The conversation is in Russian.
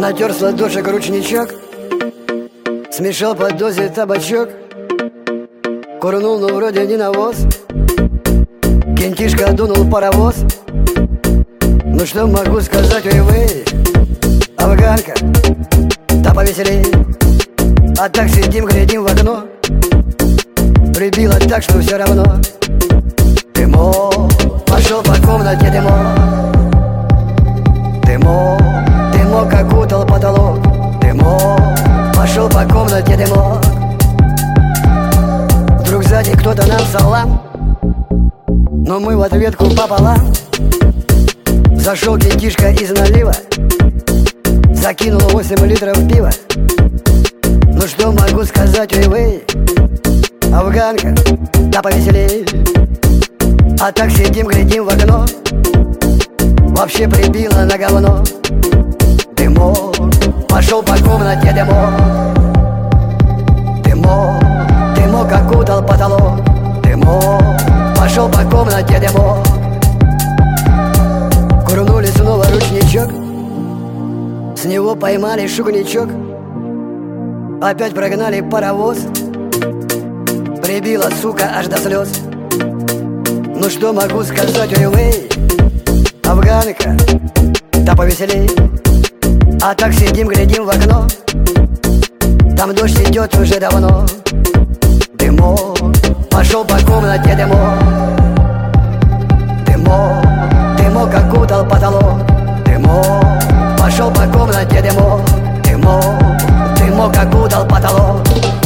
Натер с ладошек ручничок, смешал под дозе табачок, курнул, но вроде не навоз. Кентишка дунул паровоз. Ну что могу сказать, ой-вей, афганка, да повеселей. А так сидим, глядим в окно, прибило так, что все равно. Дымок, пошел по комнате дымок. Дымок, дымок окутал потолок. Дымок, пошел по комнате дымок. Вдруг сзади кто-то нам салам, но мы в ответку пополам. Зашел кентишка из налива, закинул 8 литров пива. Ну что могу сказать, ой-вей, афганка, да повеселей. А так сидим, глядим в окно, вообще прибило на говно. Дымок, пошел по комнате дымок. Дымок, дымок окутал потолок. Дымок, пошел по комнате дымок. Курнули снова ручничок, с него поймали шугничок. Опять прогнали паровоз, прибила, сука, аж до слез. Ну что могу сказать, ой-вей, афганка, да повеселей. А так сидим, глядим в окно, там дождь идет уже давно. Дымок, пошел по комнате дымок. Дымок, дымок окутал потолок. Дымок, пошел по комнате дымок. Дымок, дымок окутал потолок.